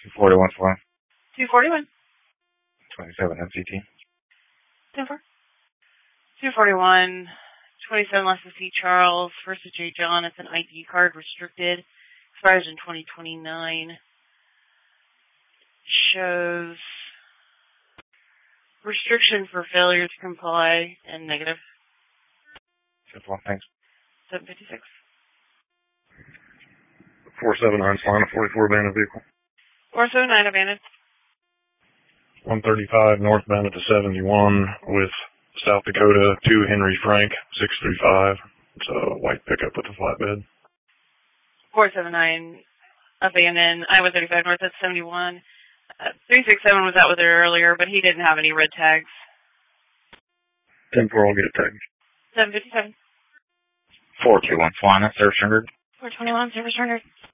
241 Swan. 241. 27 MCT. 10-4. 241. 27 Lexus C. Charles versus J. John. It's an ID card restricted. Expires in 2029. Shows restriction for failure to comply and negative. Simple, thanks. 756. 479 Swan, 44 abandoned vehicle. 479 abandoned. 135 northbound at the 71 with South Dakota 2 Henry Frank 635. It's a white pickup with a flatbed. 479 abandoned. Iowa 35 north at 71. 367 was out with her earlier, but he didn't have any red tags. 10-4, I'll get it tagged. 757. 421 Swan, service rendered. 421, service rendered.